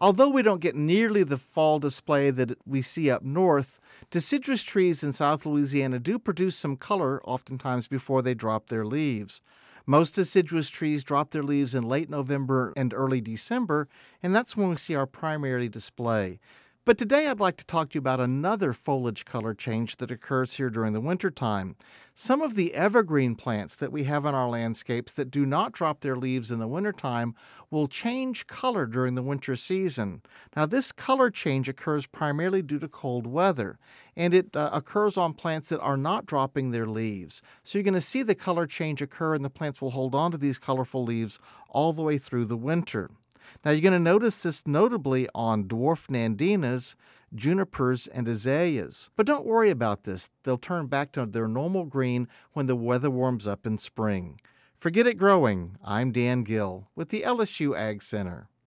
Although we don't get nearly the fall display that we see up north, deciduous trees in South Louisiana do produce some color oftentimes before they drop their leaves. Most deciduous trees drop their leaves in late November and early December, and that's when we see our primary display. But today I'd like to talk to you about another foliage color change that occurs here during the wintertime. Some of the evergreen plants that we have in our landscapes that do not drop their leaves in the wintertime will change color during the winter season. Now, this color change occurs primarily due to cold weather, and it occurs on plants that are not dropping their leaves. So you're going to see the color change occur, and the plants will hold on to these colorful leaves all the way through the winter. Now, you're going to notice this notably on dwarf nandinas, junipers, and azaleas. But don't worry about this. They'll turn back to their normal green when the weather warms up in spring. Forget it growing. I'm Dan Gill with the LSU Ag Center.